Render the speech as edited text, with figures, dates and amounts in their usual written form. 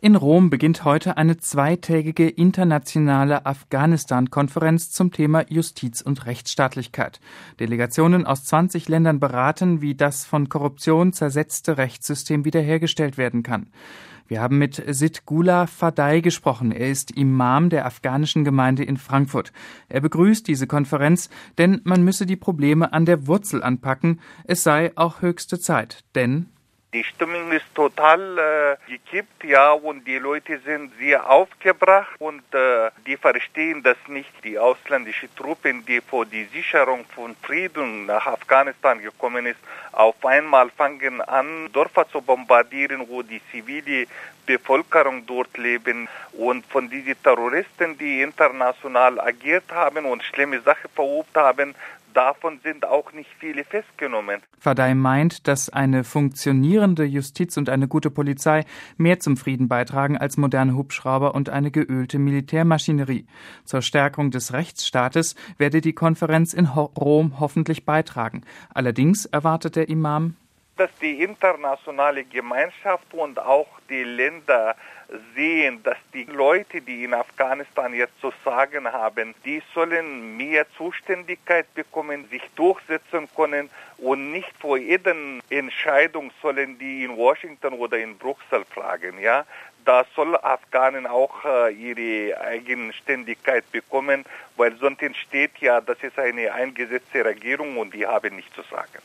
In Rom beginnt heute eine zweitägige internationale Afghanistan-Konferenz zum Thema Justiz und Rechtsstaatlichkeit. Delegationen aus 20 Ländern beraten, wie das von Korruption zersetzte Rechtssystem wiederhergestellt werden kann. Wir haben mit Sidgullah Fadai gesprochen. Er ist Imam der afghanischen Gemeinde in Frankfurt. Er begrüßt diese Konferenz, denn man müsse die Probleme an der Wurzel anpacken. Es sei auch höchste Zeit, denn die Stimmung ist total gekippt, ja, und die Leute sind sehr aufgebracht und die verstehen das nicht. Die ausländischen Truppen, die vor die Sicherung von Frieden nach Afghanistan gekommen ist, auf einmal fangen an, Dörfer zu bombardieren, wo die zivile Bevölkerung dort leben. Und von diesen Terroristen, die international agiert haben und schlimme Sachen verübt haben, davon sind auch nicht viele festgenommen. Fadai meint, dass eine funktionierende Justiz und eine gute Polizei mehr zum Frieden beitragen als moderne Hubschrauber und eine geölte Militärmaschinerie. Zur Stärkung des Rechtsstaates werde die Konferenz in Rom hoffentlich beitragen. Allerdings erwartet der Imam, dass die internationale Gemeinschaft und auch die Länder sehen, dass die Leute, die in Afghanistan jetzt zu sagen haben, die sollen mehr Zuständigkeit bekommen, sich durchsetzen können und nicht vor jeder Entscheidung sollen die in Washington oder in Brüssel fragen, ja. Da soll Afghanen auch ihre Eigenständigkeit bekommen, weil sonst entsteht ja, das ist eine eingesetzte Regierung und die haben nichts zu sagen.